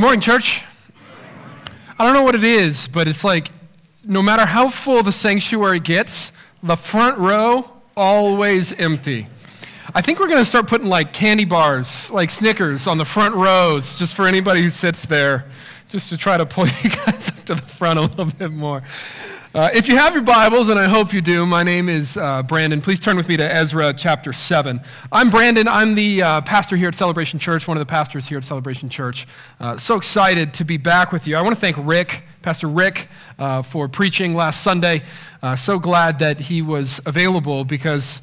Morning, church. I don't know what it is, but it's like no matter how full the sanctuary gets, the front row always empty. I think we're going to start putting like candy bars, like Snickers, on the front rows just for anybody who sits there, just to try to pull you guys up to the front a little bit more. If you have your Bibles, and I hope you do, my name is Brandon. Please turn with me to Ezra chapter 7. I'm Brandon. I'm the pastor here at Celebration Church, one of the pastors here at Celebration Church. So excited to be back with you. I want to thank Rick, Pastor Rick, for preaching last Sunday. So glad that he was available because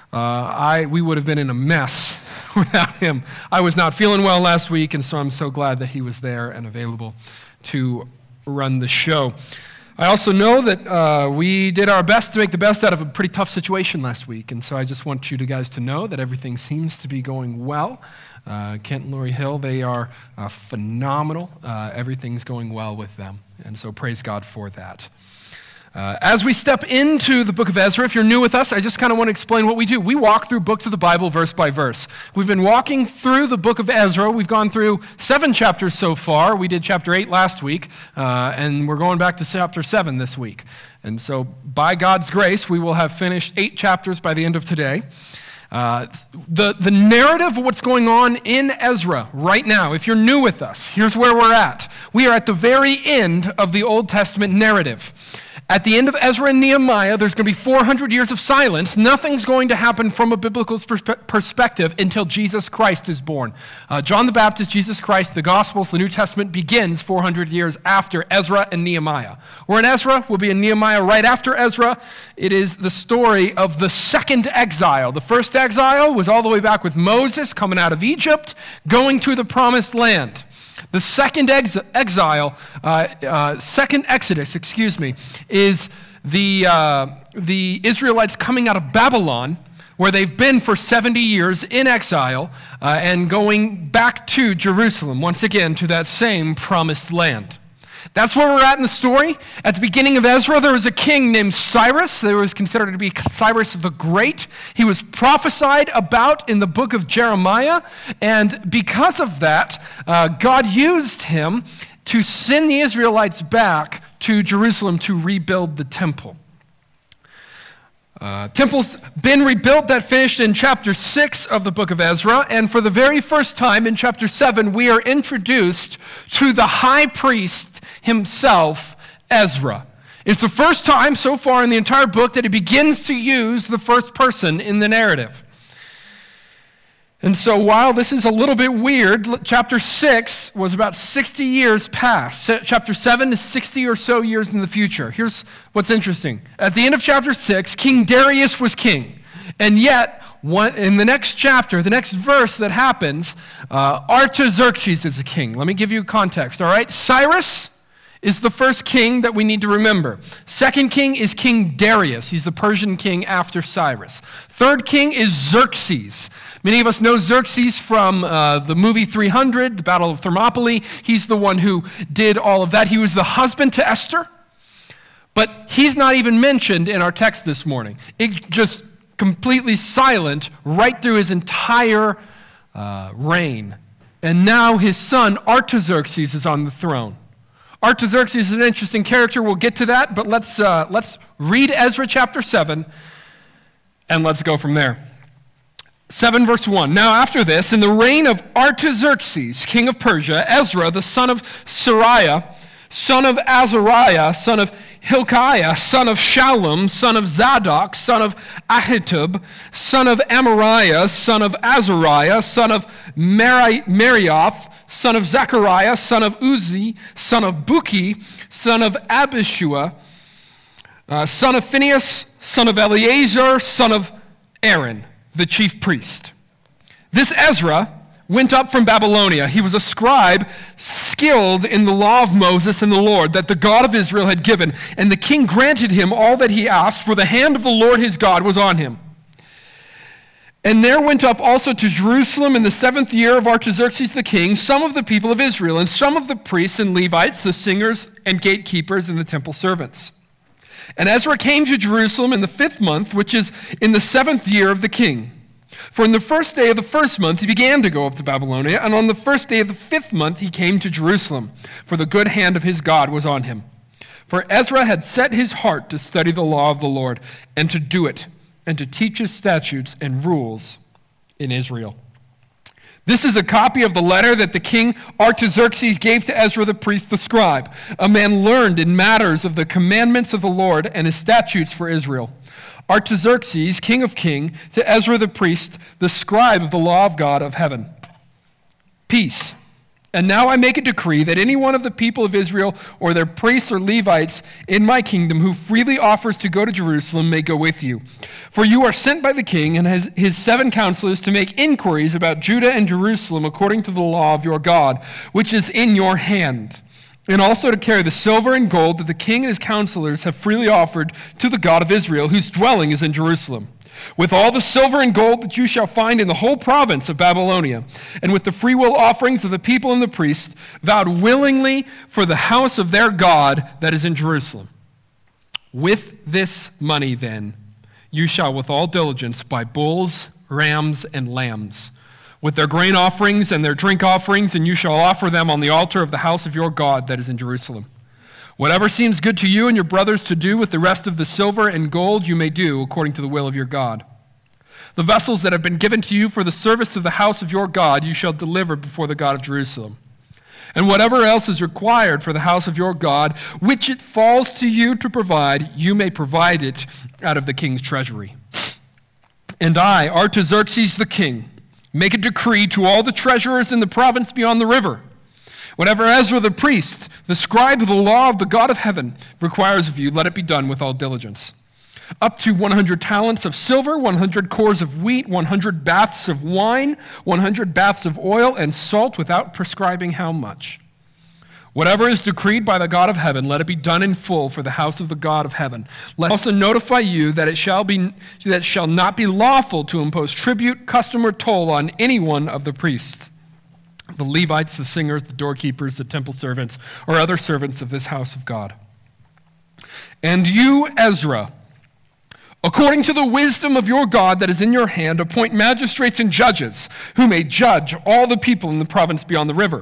we would have been in a mess without him. I was not feeling well last week, and so I'm so glad that he was there and available to run the show. I also know that we did our best to make the best out of a pretty tough situation last week, and so I just want you guys to know that everything seems to be going well. Kent and Lori Hill, they are phenomenal. Everything's going well with them, and so praise God for that. As we step into the book of Ezra, if you're new with us, I just kind of want to explain what we do. We walk through books of the Bible verse by verse. We've been walking through the book of Ezra. We've gone through 7 chapters so far. We did chapter 8 last week, and we're going back to chapter 7 this week. And so by God's grace, we will have finished 8 chapters by the end of today. The narrative of what's going on in Ezra right now, if you're new with us, here's where we're at. We are at the very end of the Old Testament narrative. At the end of Ezra and Nehemiah, there's going to be 400 years of silence. Nothing's going to happen from a biblical perspective until Jesus Christ is born. John the Baptist, Jesus Christ, the Gospels, the New Testament begins 400 years after Ezra and Nehemiah. We're in Ezra. We'll be in Nehemiah right after Ezra. It is the story of the second exile. The first exile was all the way back with Moses coming out of Egypt, going to the promised land. The second exile, second Exodus, is the Israelites coming out of Babylon, where they've been for 70 years in exile, and going back to Jerusalem, once again, to that same promised land. That's where we're at in the story. At the beginning of Ezra, there was a king named Cyrus. There was considered to be Cyrus the Great. He was prophesied about in the book of Jeremiah, and because of that, God used him to send the Israelites back to Jerusalem to rebuild the temple. Temple's been rebuilt. That finished in chapter 6 of the book of Ezra, and for the very first time in chapter 7, we are introduced to the high priest himself, Ezra. It's the first time so far in the entire book that he begins to use the first person in the narrative. And so while this is a little bit weird, chapter 6 was about 60 years past. Chapter 7 is 60 or so years in the future. Here's what's interesting. At the end of chapter 6, King Darius was king. And yet, in the next chapter, the next verse that happens, Artaxerxes is a king. Let me give you context, all right? Cyrus is the first king that we need to remember. Second king is King Darius. He's the Persian king after Cyrus. Third king is Xerxes. Many of us know Xerxes from the movie 300, the Battle of Thermopylae. He's the one who did all of that. He was the husband to Esther, but he's not even mentioned in our text this morning. It just completely silent right through his entire reign. And now his son Artaxerxes is on the throne. Artaxerxes is an interesting character. We'll get to that, but let's read Ezra chapter 7, and let's go from there. 7 verse 1. Now after this, in the reign of Artaxerxes, king of Persia, Ezra, the son of Seraiah, son of Azariah, son of Hilkiah, son of Shallum, son of Zadok, son of Ahitub, son of Amariah, son of Azariah, son of Marioth, son of Zechariah, son of Uzi, son of Buki, son of Abishua, son of Phinehas, son of Eleazar, son of Aaron, the chief priest. This Ezra went up from Babylonia. He was a scribe skilled in the law of Moses and the Lord that the God of Israel had given, and the king granted him all that he asked, for the hand of the Lord his God was on him. And there went up also to Jerusalem in the 7th year of Artaxerxes the king some of the people of Israel, and some of the priests and Levites, the singers and gatekeepers and the temple servants. And Ezra came to Jerusalem in the 5th month, which is in the 7th year of the king. For in the first day of the first month he began to go up to Babylonia, and on the first day of the 5th month he came to Jerusalem, for the good hand of his God was on him. For Ezra had set his heart to study the law of the Lord, and to do it, and to teach his statutes and rules in Israel. This is a copy of the letter that the king Artaxerxes gave to Ezra the priest, the scribe, a man learned in matters of the commandments of the Lord and his statutes for Israel. Artaxerxes, king of kings, to Ezra the priest, the scribe of the law of God of heaven. Peace. And now I make a decree that any one of the people of Israel or their priests or Levites in my kingdom who freely offers to go to Jerusalem may go with you. For you are sent by the king and his 7 counselors to make inquiries about Judah and Jerusalem according to the law of your God, which is in your hand, and also to carry the silver and gold that the king and his counselors have freely offered to the God of Israel, whose dwelling is in Jerusalem, with all the silver and gold that you shall find in the whole province of Babylonia, and with the freewill offerings of the people and the priests, vowed willingly for the house of their God that is in Jerusalem. With this money, then, you shall with all diligence buy bulls, rams, and lambs, with their grain offerings and their drink offerings, and you shall offer them on the altar of the house of your God that is in Jerusalem. Whatever seems good to you and your brothers to do with the rest of the silver and gold, you may do according to the will of your God. The vessels that have been given to you for the service of the house of your God, you shall deliver before the God of Jerusalem. And whatever else is required for the house of your God, which it falls to you to provide, you may provide it out of the king's treasury. And I, Artaxerxes the king, make a decree to all the treasurers in the province beyond the river. Whatever Ezra the priest, the scribe of the law of the God of heaven, requires of you, let it be done with all diligence. Up to 100 talents of silver, 100 cores of wheat, 100 baths of wine, 100 baths of oil, and salt without prescribing how much. Whatever is decreed by the God of heaven, let it be done in full for the house of the God of heaven. Let also notify you that it shall not be lawful to impose tribute, custom, or toll on any one of the priests, the Levites, the singers, the doorkeepers, the temple servants, or other servants of this house of God. And you, Ezra, according to the wisdom of your God that is in your hand, appoint magistrates and judges who may judge all the people in the province beyond the river,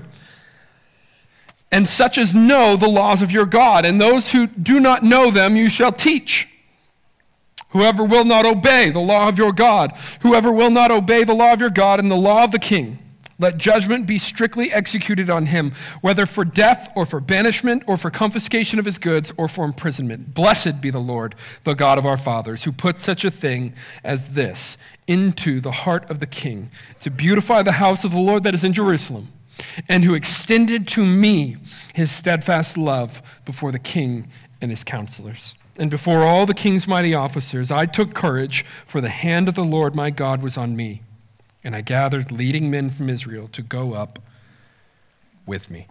and such as know the laws of your God, and those who do not know them you shall teach. Whoever will not obey the law of your God, whoever will not obey the law of your God and the law of the king, let judgment be strictly executed on him, whether for death or for banishment or for confiscation of his goods or for imprisonment. Blessed be the Lord, the God of our fathers, who put such a thing as this into the heart of the king, to beautify the house of the Lord that is in Jerusalem, and who extended to me his steadfast love before the king and his counselors. And before all the king's mighty officers, I took courage, for the hand of the Lord my God was on me. And I gathered leading men from Israel to go up with me.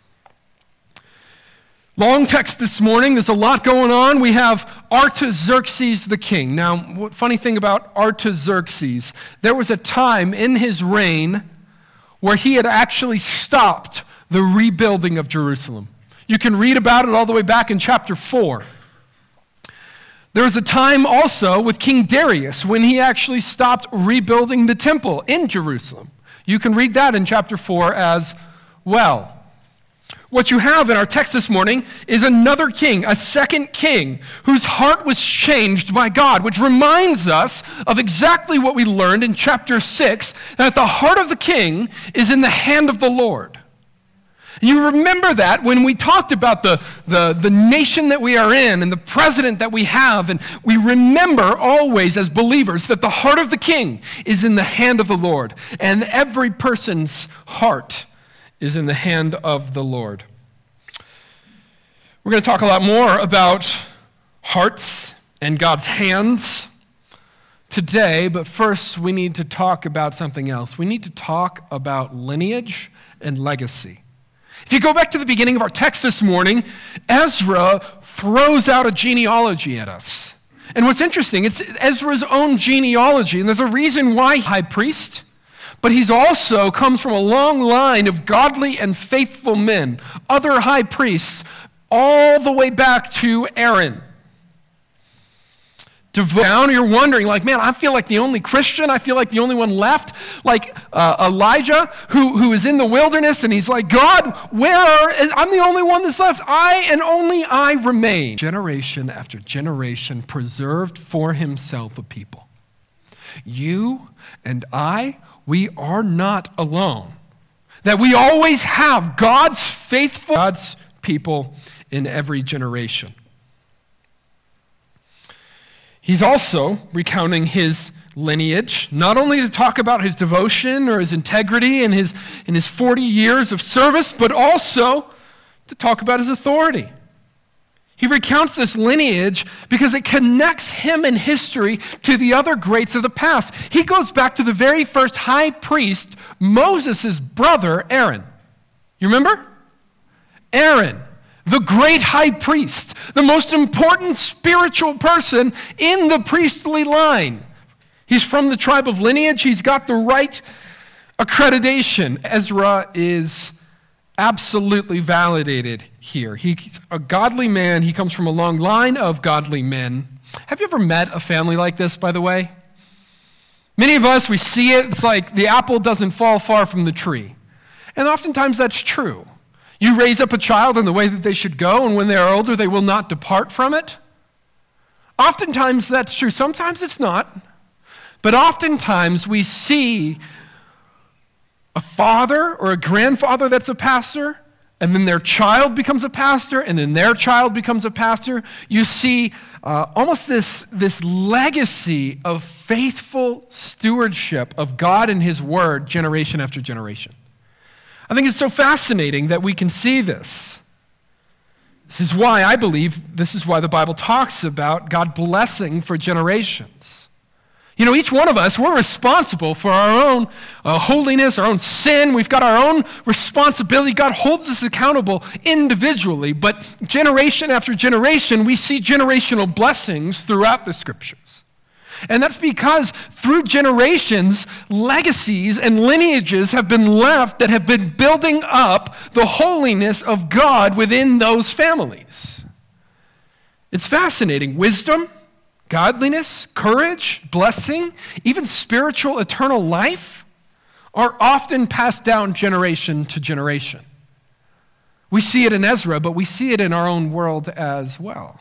Long text this morning. There's a lot going on. We have Artaxerxes the king. Now, what funny thing about Artaxerxes, there was a time in his reign where he had actually stopped the rebuilding of Jerusalem. You can read about it all the way back in chapter 4. There was a time also with King Darius when he actually stopped rebuilding the temple in Jerusalem. You can read that in chapter 4 as well. What you have in our text this morning is another king, a second king, whose heart was changed by God, which reminds us of exactly what we learned in chapter 6, that the heart of the king is in the hand of the Lord. You remember that when we talked about the nation that we are in and the president that we have, and we remember always as believers that the heart of the king is in the hand of the Lord, and every person's heart is in the hand of the Lord. We're going to talk a lot more about hearts and God's hands today, but first we need to talk about something else. We need to talk about lineage and legacy. If you go back to the beginning of our text this morning, Ezra throws out a genealogy at us. And what's interesting, it's Ezra's own genealogy, and there's a reason why he's high priest, but he's also comes from a long line of godly and faithful men, other high priests, all the way back to Aaron. Down, you're wondering, like, man, I feel like the only Christian. I feel like the only one left. Like Elijah, who is in the wilderness, and he's like, God, I'm the only one that's left. I and only I remain. Generation after generation preserved for himself a people. You and I, we are not alone. That we always have God's faithful, God's people in every generation. He's also recounting his lineage, not only to talk about his devotion or his integrity in his 40 years of service, but also to talk about his authority. He recounts this lineage because it connects him in history to the other greats of the past. He goes back to the very first high priest, Moses' brother, Aaron. You remember? Aaron. The great high priest, the most important spiritual person in the priestly line. He's from the tribe of lineage. He's got the right accreditation. Ezra is absolutely validated here. He's a godly man. He comes from a long line of godly men. Have you ever met a family like this, by the way? Many of us, we see it. It's like the apple doesn't fall far from the tree. And oftentimes that's true. You raise up a child in the way that they should go, and when they are older, they will not depart from it. Oftentimes that's true. Sometimes it's not. But oftentimes we see a father or a grandfather that's a pastor, and then their child becomes a pastor, and then their child becomes a pastor. You see almost this legacy of faithful stewardship of God and his word generation after generation. I think it's so fascinating that we can see this. This is why I believe, this is why the Bible talks about God blessing for generations. You know, each one of us, we're responsible for our own holiness, our own sin. We've got our own responsibility. God holds us accountable individually, but generation after generation, we see generational blessings throughout the scriptures. And that's because through generations, legacies and lineages have been left that have been building up the holiness of God within those families. It's fascinating. Wisdom, godliness, courage, blessing, even spiritual eternal life are often passed down generation to generation. We see it in Ezra, but we see it in our own world as well.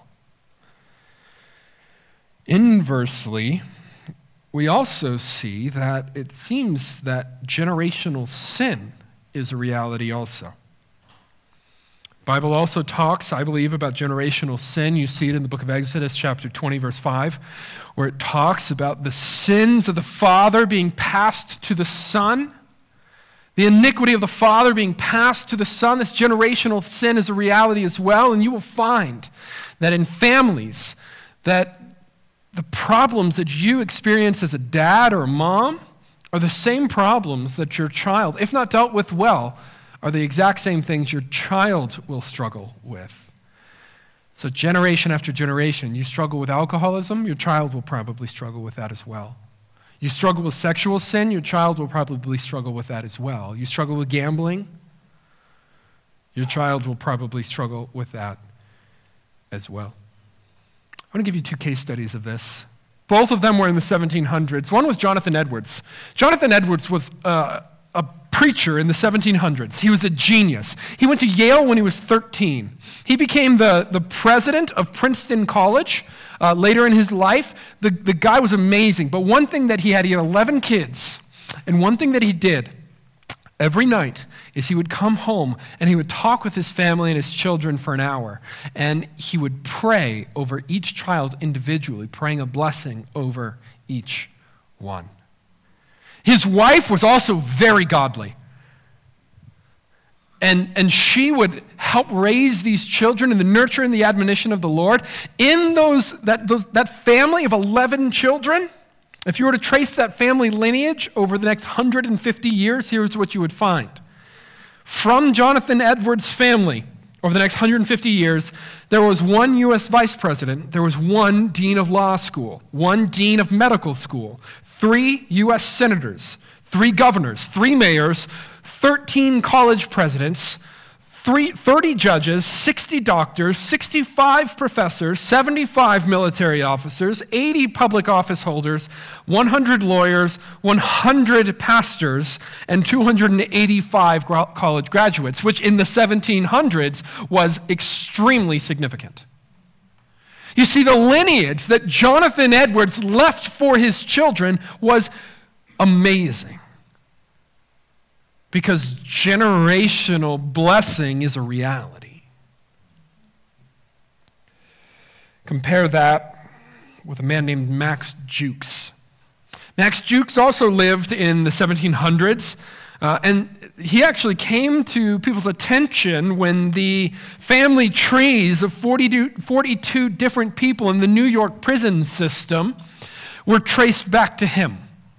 Inversely, we also see that it seems that generational sin is a reality also. The Bible also talks, I believe, about generational sin. You see it in the book of Exodus, chapter 20, verse 5, where it talks about the sins of the father being passed to the son, the iniquity of the father being passed to the son. This generational sin is a reality as well, and you will find that in families that the problems that you experience as a dad or a mom are the same problems that your child, if not dealt with well, are the exact same things your child will struggle with. So generation after generation, you struggle with alcoholism, your child will probably struggle with that as well. You struggle with sexual sin, your child will probably struggle with that as well. You struggle with gambling, your child will probably struggle with that as well. I want to give you two case studies of this. Both of them were in the 1700s. One was Jonathan Edwards. Jonathan Edwards was a preacher in the 1700s. He was a genius. He went to Yale when he was 13. He became the president of Princeton College later in his life. The guy was amazing. But one thing that he had 11 kids. And one thing that he did every night is he would come home and he would talk with his family and his children for an hour. And he would pray over each child individually, praying a blessing over each one. His wife was also very godly. And she would help raise these children in the nurture and the admonition of the Lord. In that family of 11 children, if you were to trace that family lineage over the next 150 years, here's what you would find. From Jonathan Edwards' family, over the next 150 years, there was one U.S. vice president, there was one dean of law school, one dean of medical school, 3 U.S. senators, 3 governors, 3 mayors, 13 college presidents, 30 judges, 60 doctors, 65 professors, 75 military officers, 80 public office holders, 100 lawyers, 100 pastors, and 285 college graduates, which in the 1700s was extremely significant. You see, the lineage that Jonathan Edwards left for his children was amazing. Because generational blessing is a reality. Compare that with a man named Max Jukes. Max Jukes also lived in the 1700s, and he actually came to people's attention when the family trees of 42 different people in the New York prison system were traced back to him.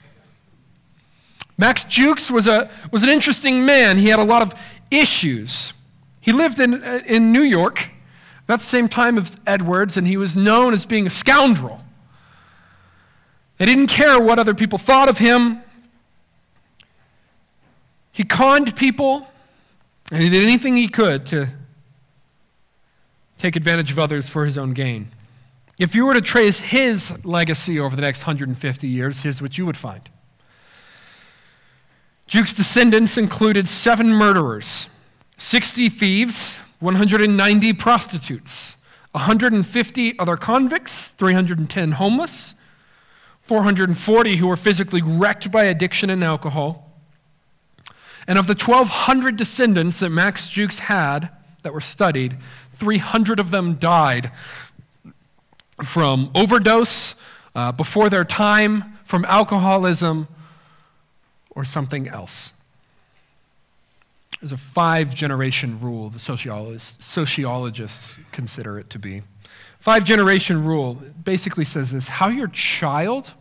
Max Jukes was an interesting man. He had a lot of issues. He lived in New York about the same time as Edwards, and he was known as being a scoundrel. He didn't care what other people thought of him. He conned people, and he did anything he could to take advantage of others for his own gain. If you were to trace his legacy over the next 150 years, here's what you would find. Jukes' descendants included 7 murderers, 60 thieves, 190 prostitutes, 150 other convicts, 310 homeless, 440 who were physically wrecked by addiction and alcohol. And of the 1,200 descendants that Max Jukes had that were studied, 300 of them died from overdose, before their time, from alcoholism, or something else. There's a 5-generation rule, the sociologists consider it to be. 5-generation rule basically says this: how your child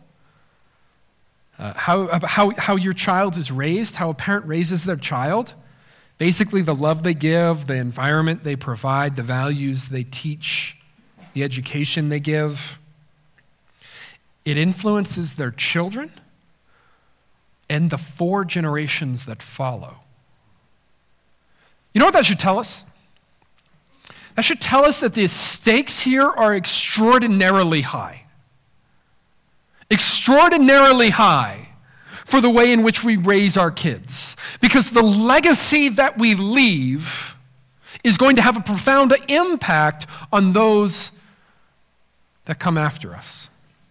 is raised, how a parent raises their child, basically the love they give, the environment they provide, the values they teach, the education they give, it influences their children and the 4 generations that follow. You know what that should tell us? That should tell us that the stakes here are extraordinarily high. Extraordinarily high for the way in which we raise our kids. Because the legacy that we leave is going to have a profound impact on those that come after us.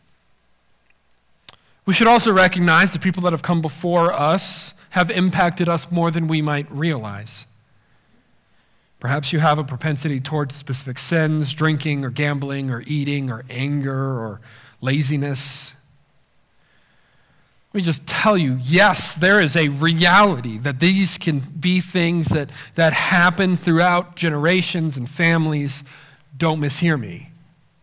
We should also recognize the people that have come before us have impacted us more than we might realize. Perhaps you have a propensity towards specific sins, drinking or gambling or eating or anger or laziness. Let me just tell you, yes, there is a reality that these can be things that happen throughout generations and families. Don't mishear me.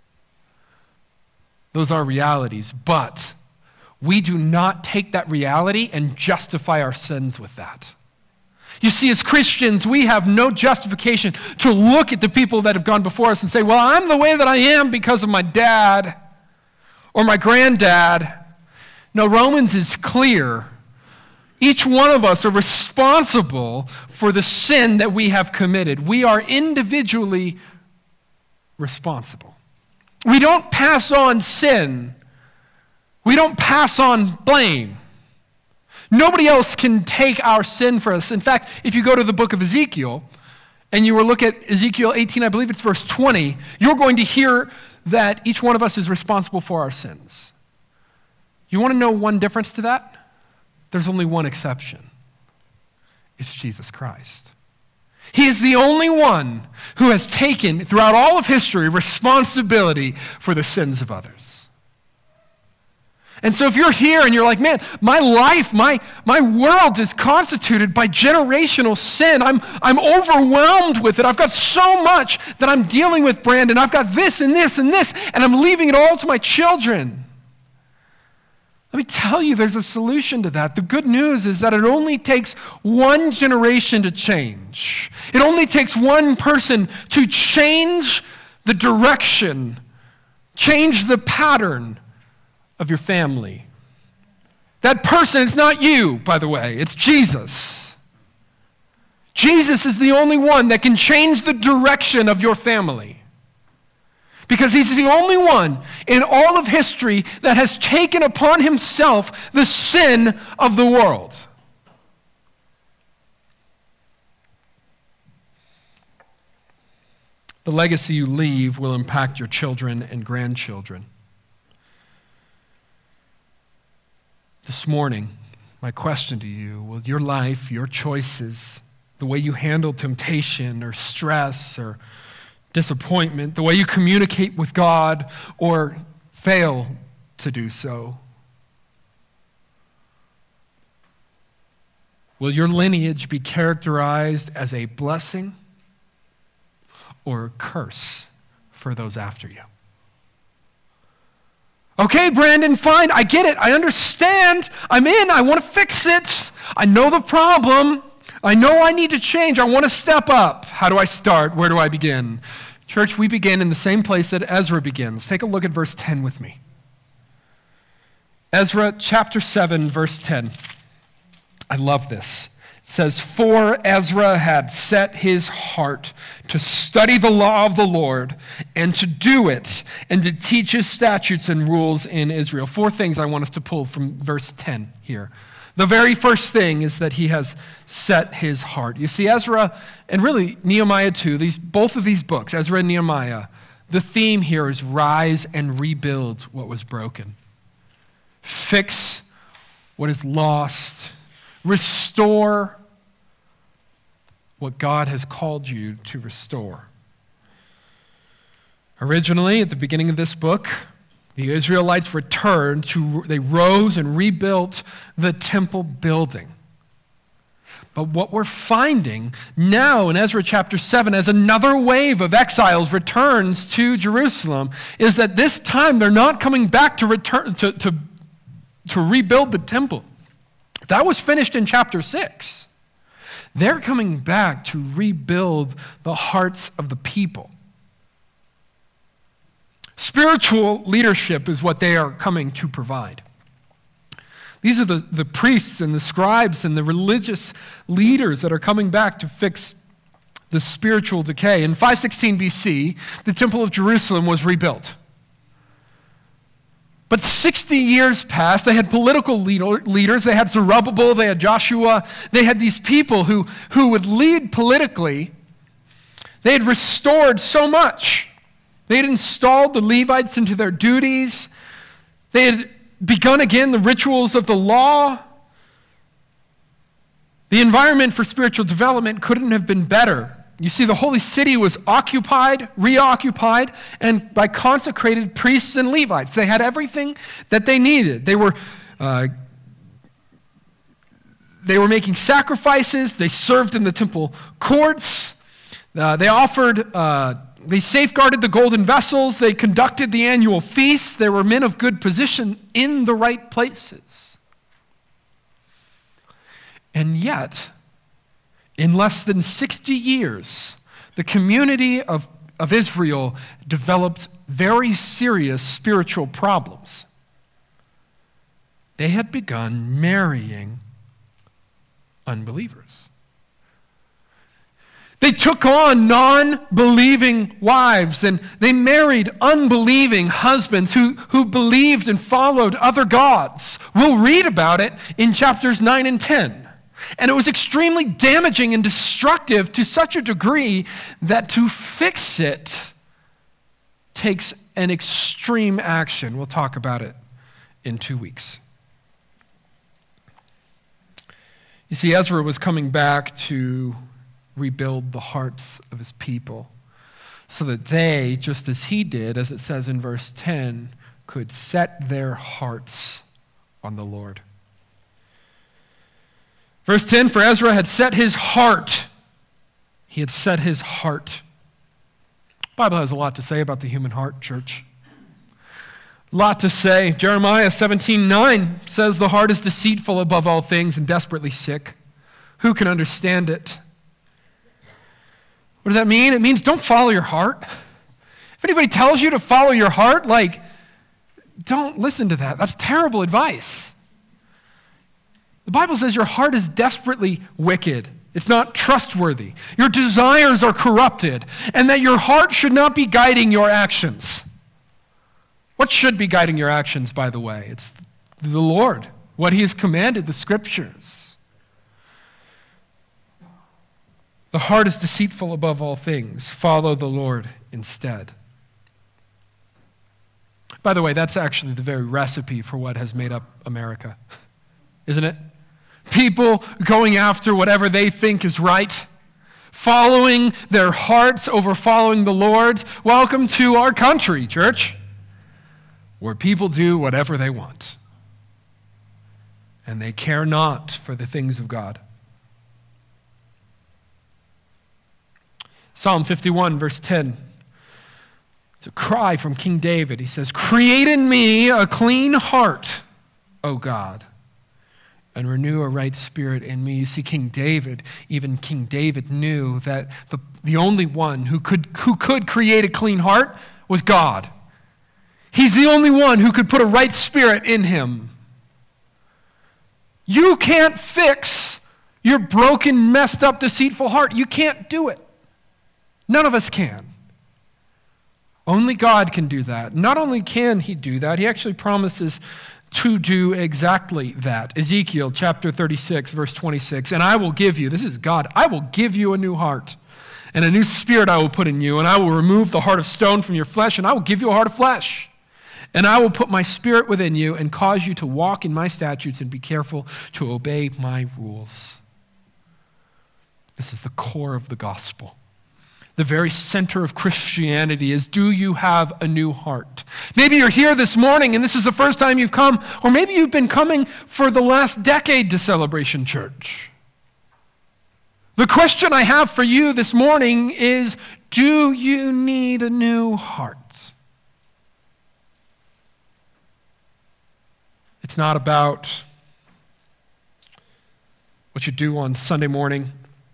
Those are realities, but we do not take that reality and justify our sins with that. You see, as Christians, we have no justification to look at the people that have gone before us and say, well, I'm the way that I am because of my dad or my granddad. No, Romans is clear. Each one of us are responsible for the sin that we have committed. We are individually responsible. We don't pass on sin. We don't pass on blame. Nobody else can take our sin for us. In fact, if you go to the book of Ezekiel, and you will look at Ezekiel 18, I believe it's verse 20, you're going to hear that each one of us is responsible for our sins. You want to know one difference to that? There's only one exception. It's Jesus Christ. He is the only one who has taken, throughout all of history, responsibility for the sins of others. And so if you're here and you're like, man, my life, my world is constituted by generational sin. I'm overwhelmed with it. I've got so much that I'm dealing with, Brandon. I've got this and this and this, and I'm leaving it all to my children. Let me tell you, there's a solution to that. The good news is that it only takes one generation to change. It only takes one person to change the direction, change the pattern of your family. That person is not you, by the way. It's Jesus. Jesus is the only one that can change the direction of your family. Because he's the only one in all of history that has taken upon himself the sin of the world. The legacy you leave will impact your children and grandchildren. This morning, my question to you, will your life, your choices, the way you handle temptation or stress or disappointment, the way you communicate with God or fail to do so, will your lineage be characterized as a blessing or a curse for those after you? Okay, Brandon, fine, I get it, I understand, I'm in, I want to fix it, I know the problem, I know I need to change, I want to step up. How do I start? Where do I begin? Church, we begin in the same place that Ezra begins. Take a look at verse 10 with me. Ezra chapter 7, verse 10. I love this. It says, "For Ezra had set his heart to study the law of the Lord and to do it and to teach his statutes and rules in Israel." 4 things I want us to pull from verse 10 here. The very first thing is that he has set his heart. You see, Ezra, and really Nehemiah too, both of these books, Ezra and Nehemiah, the theme here is rise and rebuild what was broken. Fix what is lost. Restore what God has called you to restore. Originally, at the beginning of this book, the Israelites they rose and rebuilt the temple building. But what we're finding now in Ezra chapter 7, as another wave of exiles returns to Jerusalem, is that this time they're not coming back to rebuild the temple. That was finished in chapter 6. They're coming back to rebuild the hearts of the people. Spiritual leadership is what they are coming to provide. These are the priests and the scribes and the religious leaders that are coming back to fix the spiritual decay. In 516 BC, the Temple of Jerusalem was rebuilt. But 60 years passed. They had political leaders. They had Zerubbabel. They had Joshua. They had these people who would lead politically. They had restored so much. They had installed the Levites into their duties. They had begun again the rituals of the law. The environment for spiritual development couldn't have been better. You see, the holy city was occupied, reoccupied, and by consecrated priests and Levites. They had everything that they needed. They were making sacrifices. They served in the temple courts. They safeguarded the golden vessels. They conducted the annual feasts. They were men of good position in the right places. And yet, in less than 60 years, the community of Israel developed very serious spiritual problems. They had begun marrying unbelievers. They took on non-believing wives, and they married unbelieving husbands who believed and followed other gods. We'll read about it in chapters 9 and 10. And it was extremely damaging and destructive to such a degree that to fix it takes an extreme action. We'll talk about it in 2 weeks. You see, Ezra was coming back to rebuild the hearts of his people so that they, just as he did, as it says in verse 10, could set their hearts on the Lord. Verse 10, for Ezra had set his heart. He had set his heart. The Bible has a lot to say about the human heart, church. A lot to say. Jeremiah 17:9 says the heart is deceitful above all things and desperately sick. Who can understand it? What does that mean? It means don't follow your heart. If anybody tells you to follow your heart, don't listen to that. That's terrible advice. The Bible says your heart is desperately wicked. It's not trustworthy. Your desires are corrupted, and that your heart should not be guiding your actions. What should be guiding your actions, by the way? It's the Lord, what he has commanded, the scriptures. The heart is deceitful above all things. Follow the Lord instead. By the way, that's actually the very recipe for what has made up America, isn't it? People going after whatever they think is right, following their hearts over following the Lord. Welcome to our country, church, where people do whatever they want, and they care not for the things of God. Psalm 51, verse 10. It's a cry from King David. He says, "Create in me a clean heart, O God, and renew a right spirit in me." You see, even King David knew that the only one who could create a clean heart was God. He's the only one who could put a right spirit in him. You can't fix your broken, messed up, deceitful heart. You can't do it. None of us can. Only God can do that. Not only can he do that, he actually promises to do exactly that. Ezekiel chapter 36, verse 26, "And I will give you," this is God, "I will give you a new heart, and a new spirit I will put in you, and I will remove the heart of stone from your flesh, and I will give you a heart of flesh. And I will put my spirit within you and cause you to walk in my statutes and be careful to obey my rules." This is the core of the gospel. The very center of Christianity is, do you have a new heart? Maybe you're here this morning and this is the first time you've come, or maybe you've been coming for the last decade to Celebration Church. The question I have for you this morning is, do you need a new heart? It's not about what you do on Sunday morning.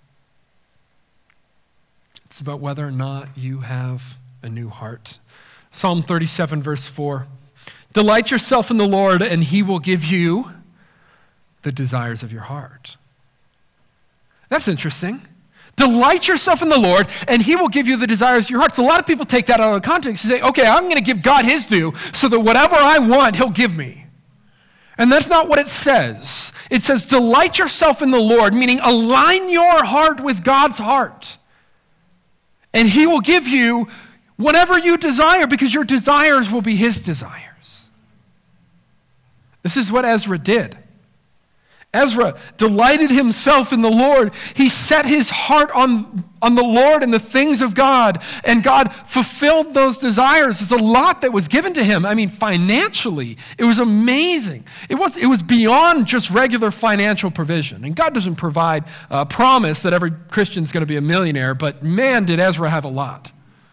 It's about whether or not you have a new heart. Psalm 37, verse 4. "Delight yourself in the Lord, and he will give you the desires of your heart." That's interesting. Delight yourself in the Lord, and he will give you the desires of your heart. So a lot of people take that out of context and say, okay, I'm going to give God his due so that whatever I want, he'll give me. And that's not what it says. It says, delight yourself in the Lord, meaning align your heart with God's heart. And he will give you whatever you desire, because your desires will be his desires. This is what Ezra did. Ezra delighted himself in the Lord. He set his heart on the Lord and the things of God, and God fulfilled those desires. There's a lot that was given to him. I mean, financially, it was amazing. It was beyond just regular financial provision. And God doesn't provide a promise that every Christian's going to be a millionaire, but man, did Ezra have a lot.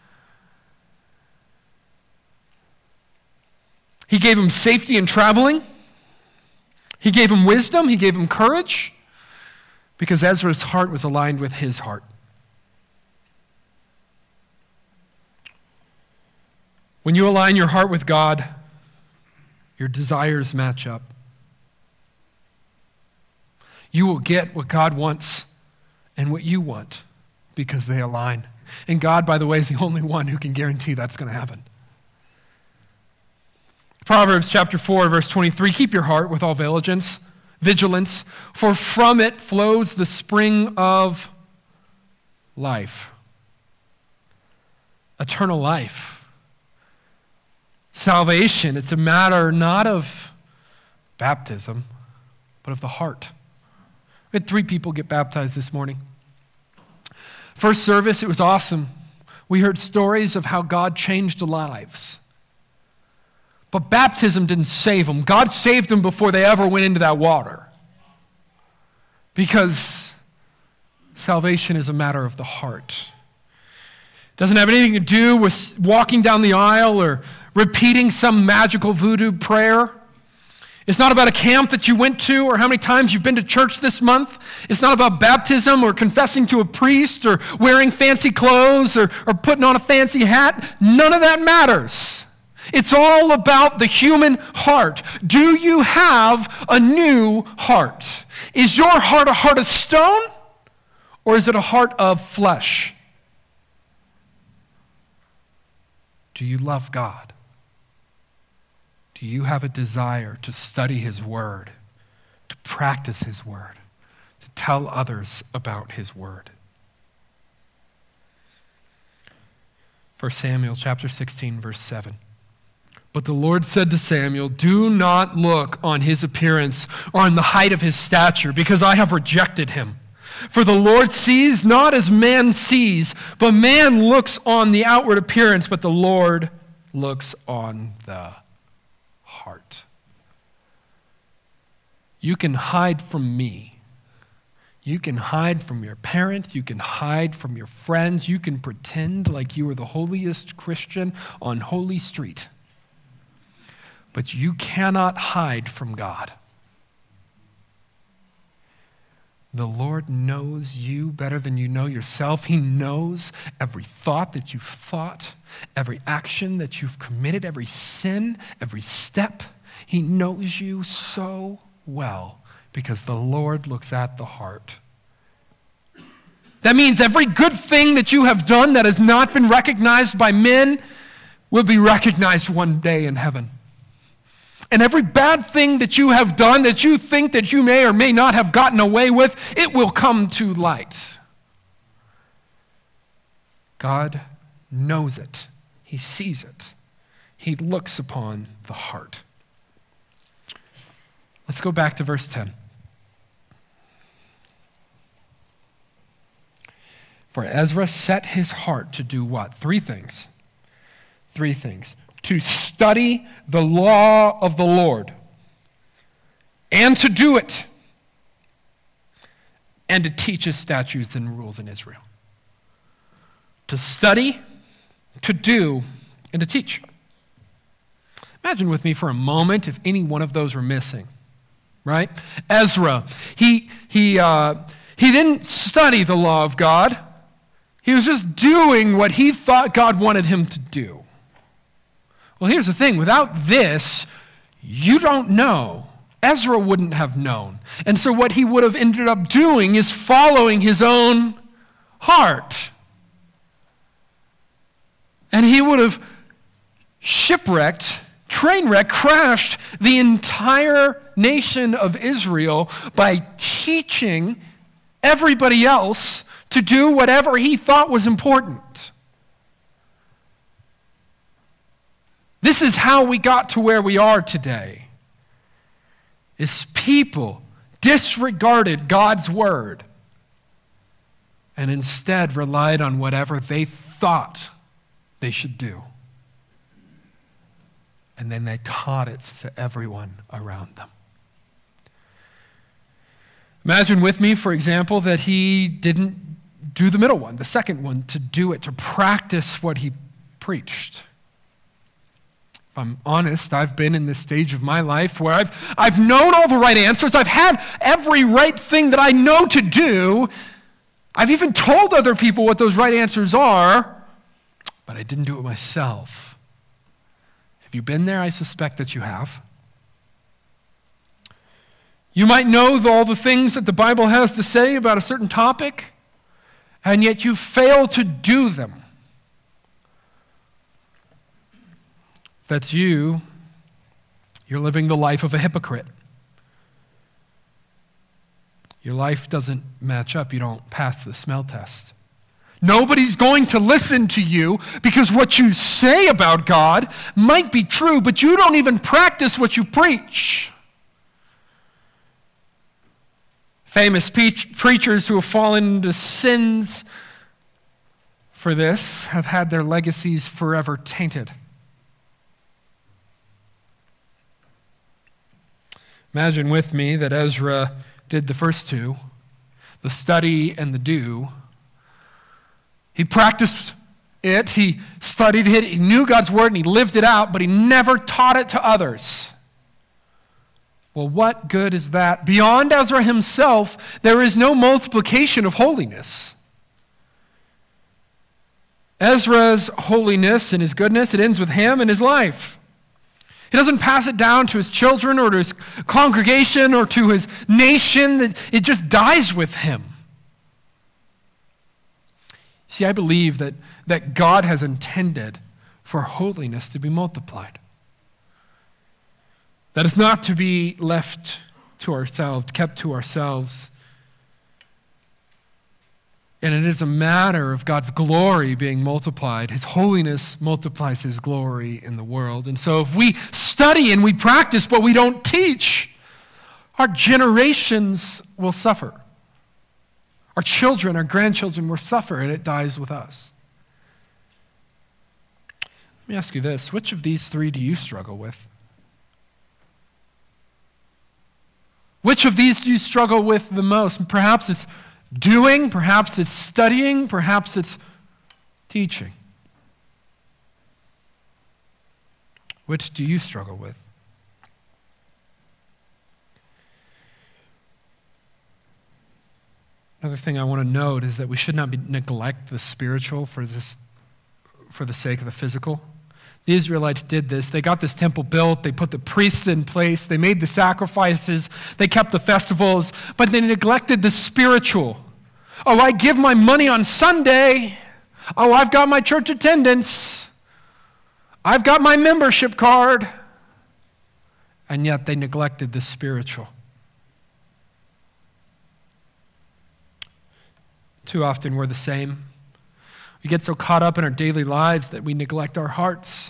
He gave him safety in traveling. He gave him wisdom, he gave him courage, because Ezra's heart was aligned with his heart. When you align your heart with God, your desires match up. You will get what God wants and what you want because they align. And God, by the way, is the only one who can guarantee that's going to happen. Proverbs chapter 4, verse 23, "Keep your heart with all vigilance, for from it flows the spring of life." Eternal life. Salvation, it's a matter not of baptism, but of the heart. We had 3 people get baptized this morning. First service, it was awesome. We heard stories of how God changed lives. But baptism didn't save them. God saved them before they ever went into that water. Because salvation is a matter of the heart. It doesn't have anything to do with walking down the aisle or repeating some magical voodoo prayer. It's not about a camp that you went to or how many times you've been to church this month. It's not about baptism or confessing to a priest or wearing fancy clothes or putting on a fancy hat. None of that matters. It's all about the human heart. Do you have a new heart? Is your heart a heart of stone, Or is it a heart of flesh? Do you love God? Do you have a desire to study his word, to practice his word, to tell others about his word? 1 Samuel chapter 16, verse 7. But the Lord said to Samuel, do not look on his appearance or on the height of his stature, because I have rejected him. For the Lord sees not as man sees, but man looks on the outward appearance, but the Lord looks on the heart. You can hide from me. You can hide from your parents. You can hide from your friends. You can pretend like you are the holiest Christian on Holy Street. But you cannot hide from God. The Lord knows you better than you know yourself. He knows every thought that you've thought, every action that you've committed, every sin, every step. He knows you so well because the Lord looks at the heart. That means every good thing that you have done that has not been recognized by men will be recognized one day in heaven. And every bad thing that you have done that you think that you may or may not have gotten away with, it will come to light. God knows it. He sees it. He looks upon the heart. Let's go back to verse 10. For Ezra set his heart to do what? Three things. To study the law of the Lord, and to do it, and to teach his statutes and rules in Israel. To study, to do, and to teach. Imagine with me for a moment if any one of those were missing, right? Ezra, he didn't study the law of God. He was just doing what he thought God wanted him to do. Well, here's the thing. Without this, you don't know. Ezra wouldn't have known. And so what he would have ended up doing is following his own heart. And he would have train wrecked, crashed the entire nation of Israel by teaching everybody else to do whatever he thought was important. This is how we got to where we are today. Is people disregarded God's word and instead relied on whatever they thought they should do. And then they taught it to everyone around them. Imagine with me, for example, that he didn't do the middle one, the second one, to do it, to practice what he preached. If I'm honest, I've been in this stage of my life where I've known all the right answers. I've had every right thing that I know to do. I've even told other people what those right answers are, but I didn't do it myself. Have you been there? I suspect that you have. You might know all the things that the Bible has to say about a certain topic, and yet you fail to do them. That's you. You're living the life of a hypocrite. Your life doesn't match up. You don't pass the smell test. Nobody's going to listen to you because what you say about God might be true, but you don't even practice what you preach. Famous preachers who have fallen into sins for this have had their legacies forever tainted. Imagine with me that Ezra did the first two, the study and the do. He practiced it, he studied it, he knew God's word, and he lived it out, but he never taught it to others. Well, what good is that? Beyond Ezra himself, there is no multiplication of holiness. Ezra's holiness and his goodness, it ends with him and his life. He doesn't pass it down to his children or to his congregation or to his nation. It just dies with him. See, I believe that God has intended for holiness to be multiplied. That is not to be left to ourselves, kept to ourselves. And it is a matter of God's glory being multiplied. His holiness multiplies his glory in the world. And so if we study and we practice but we don't teach, our generations will suffer. Our children, our grandchildren will suffer, and it dies with us. Let me ask you this. Which of these three do you struggle with? Which of these do you struggle with the most? Perhaps it's doing, perhaps it's studying, perhaps it's teaching. Which do you struggle with? Another thing I want to note is that we should not neglect the spiritual for the sake of the physical. The Israelites did this. They got this temple built. They put the priests in place. They made the sacrifices. They kept the festivals, but they neglected the spiritual. Oh, I give my money on Sunday. Oh, I've got my church attendance. I've got my membership card. And yet they neglected the spiritual. Too often we're the same. We get so caught up in our daily lives that we neglect our hearts.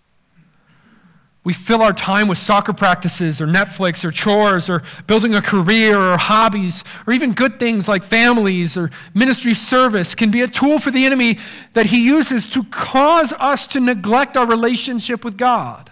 We fill our time with soccer practices or Netflix or chores or building a career or hobbies or even good things like families or ministry service can be a tool for the enemy that he uses to cause us to neglect our relationship with God.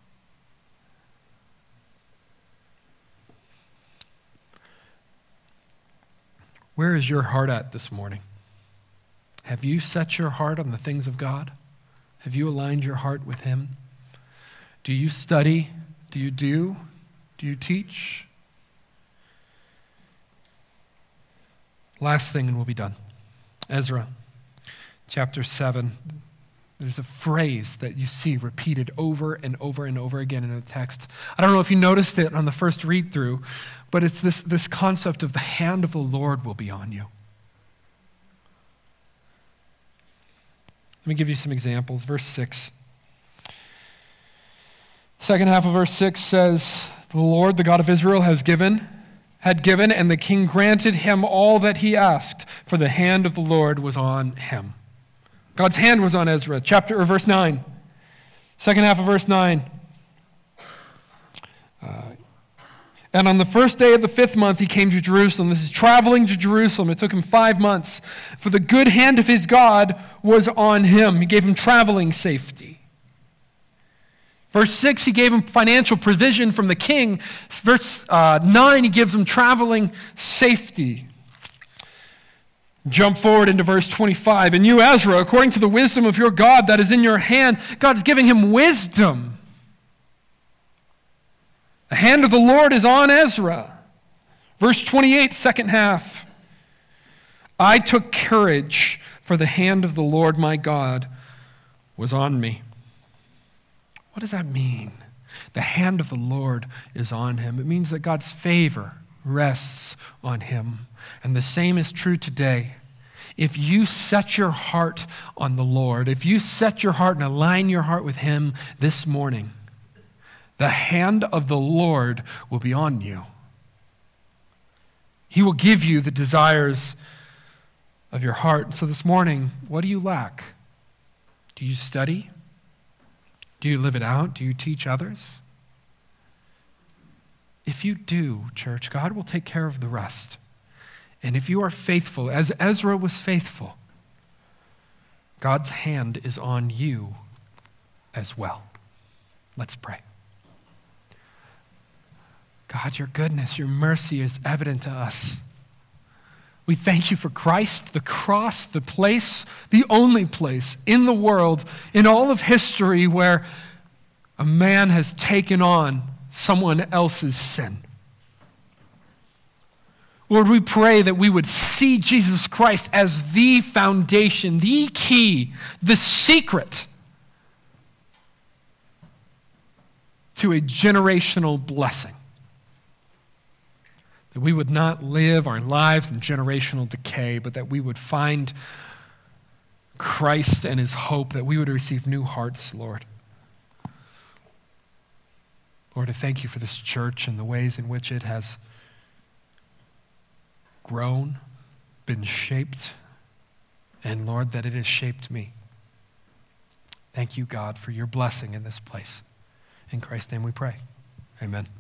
Where is your heart at this morning? Have you set your heart on the things of God? Have you aligned your heart with him? Do you study? Do you do? Do you teach? Last thing and we'll be done. Ezra, chapter 7. There's a phrase that you see repeated over and over and over again in the text. I don't know if you noticed it on the first read through, but it's this concept of the hand of the Lord will be on you. Let me give you some examples. Verse 6. Second half of verse 6 says, the Lord, the God of Israel, had given, and the king granted him all that he asked, for the hand of the Lord was on him. God's hand was on Ezra. Verse 9. Second half of verse 9. And on the first day of the 5th month, he came to Jerusalem. This is traveling to Jerusalem. It took him 5 months. For the good hand of his God was on him. He gave him traveling safety. Verse 6, he gave him financial provision from the king. Verse 9, he gives him traveling safety. Jump forward into verse 25. And you, Ezra, according to the wisdom of your God that is in your hand, God is giving him wisdom. The hand of the Lord is on Ezra. Verse 28, second half. I took courage, for the hand of the Lord my God was on me. What does that mean? The hand of the Lord is on him. It means that God's favor rests on him. And the same is true today. If you set your heart on the Lord, if you set your heart and align your heart with him this morning, the hand of the Lord will be on you. He will give you the desires of your heart. So this morning, what do you lack? Do you study? Do you live it out? Do you teach others? If you do, church, God will take care of the rest. And if you are faithful, as Ezra was faithful, God's hand is on you as well. Let's pray. God, your goodness, your mercy is evident to us. We thank you for Christ, the cross, the place, the only place in the world, in all of history, where a man has taken on someone else's sin. Lord, we pray that we would see Jesus Christ as the foundation, the key, the secret to a generational blessing. That we would not live our lives in generational decay, but that we would find Christ and his hope, that we would receive new hearts, Lord. Lord, I thank you for this church and the ways in which it has grown, been shaped, and Lord, that it has shaped me. Thank you, God, for your blessing in this place. In Christ's name we pray. Amen.